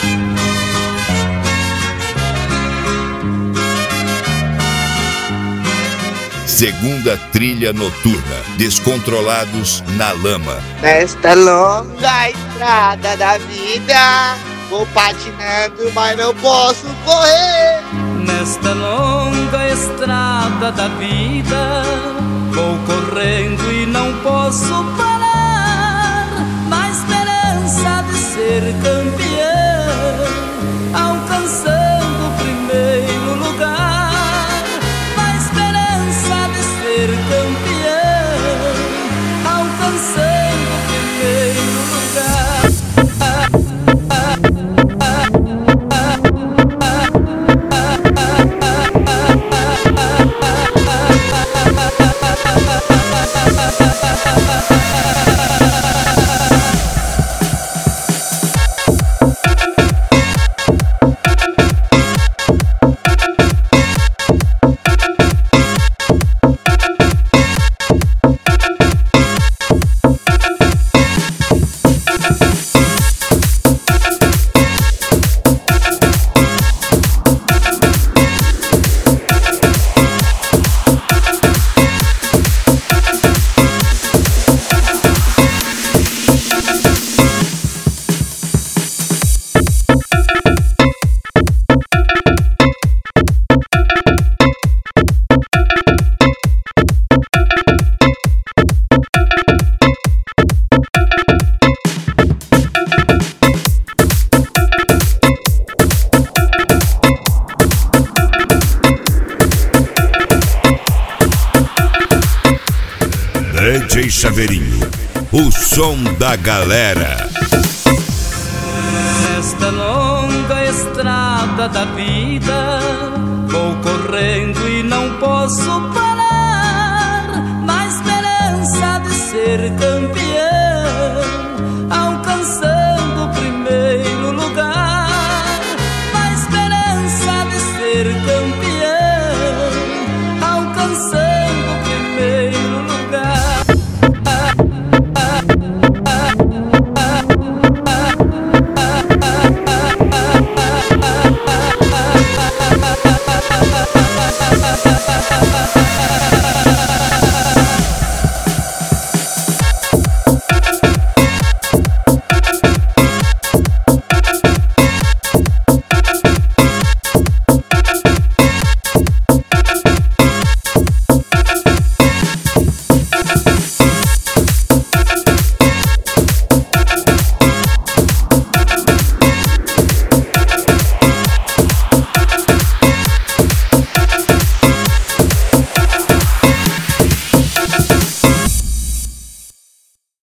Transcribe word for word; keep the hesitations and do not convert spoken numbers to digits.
Segunda trilha noturna, Descontrolados na Lama. Nesta longa estrada da vida, vou patinando, mas não posso correr. Nesta longa estrada da vida, vou correndo e não posso parar. Na esperança de ser campeão, alcançando o primeiro lugar. Campeão, alcançando o primeiro lugar. D J Chaveirinho, o som da galera. Nesta longa estrada da vida, vou correndo e não posso parar. Na esperança de ser campeão,